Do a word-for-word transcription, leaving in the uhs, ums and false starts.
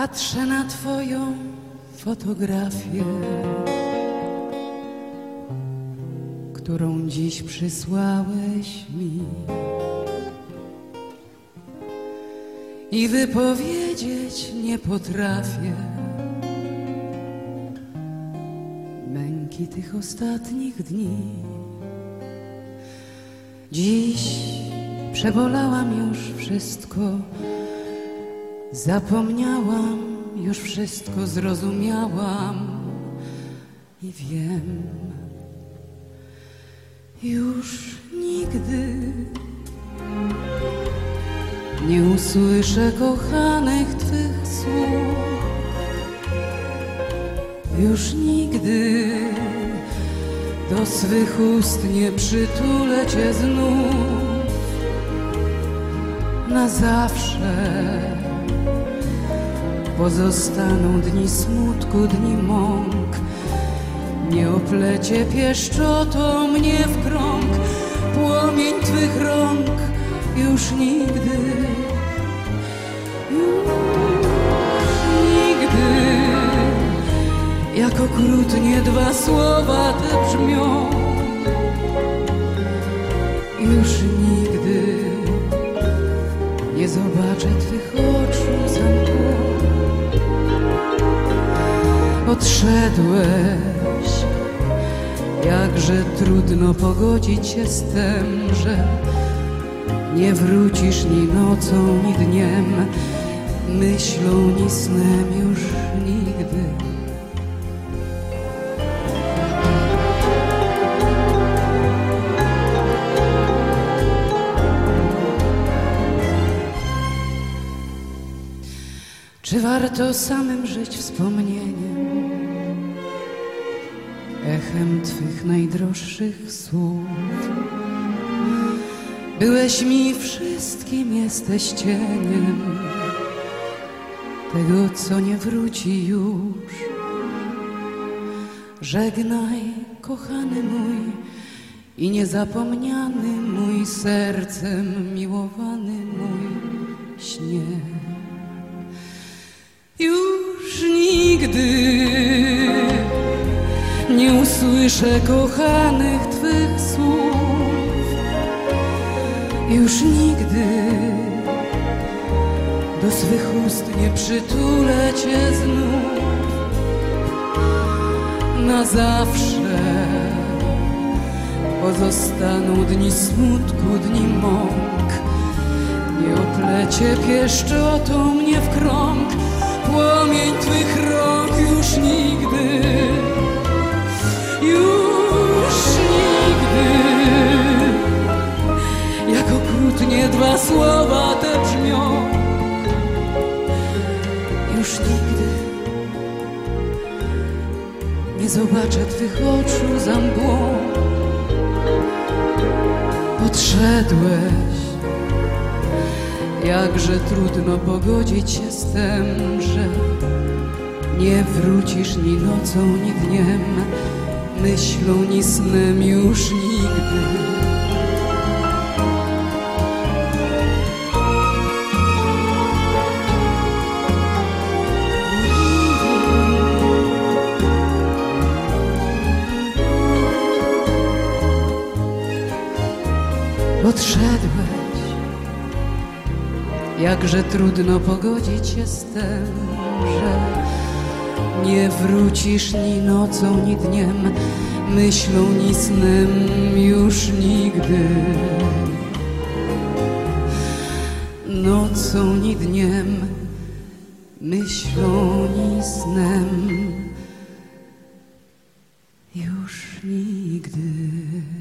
Patrzę na twoją fotografię, którą dziś przysłałeś mi, i wypowiedzieć nie potrafię męki tych ostatnich dni. Dziś przebolałam już wszystko, zapomniałam już wszystko, zrozumiałam i wiem, już nigdy nie usłyszę kochanych twych słów. Już nigdy do swych ust nie przytulę cię znów. Na zawsze pozostaną dni smutku, dni mąk. Nie oplecie pieszczotą mnie w krąg płomień twych rąk. Już nigdy, już nigdy, jak okrutnie dwa słowa te brzmią. Już nigdy nie zobaczę twych oczu za mgłą. Odszedłeś, jakże trudno pogodzić się z tym, że nie wrócisz ni nocą, ni dniem, myślą, ni snem już nigdy. Czy warto samym żyć wspomnieniem, echem twych najdroższych słów? Byłeś mi wszystkim, jesteś cieniem tego, co nie wróci już. Żegnaj, kochany mój i niezapomniany mój, sercem miłowany mój śnie. Już nigdy nie usłyszę kochanych twych słów. Już nigdy do swych ust nie przytulę cię znów. Na zawsze pozostaną dni smutku, dni mąk. Nie oplecie pieszczotą mnie w krąg płomień twych rąk. Już nigdy, już nigdy, jak okrutnie dwa słowa te brzmią. Już nigdy nie zobaczę twych oczu za mgłą. Odszedłeś, jakże trudno pogodzić się z tym, że nie wrócisz ni nocą, ni dniem, myślą, ni snem już nigdy. Odszedłeś, jakże trudno pogodzić się z tym, że nie wrócisz ni nocą, ni dniem, myślą, ni snem już nigdy. Nocą, ni dniem, myślą, ni snem już nigdy.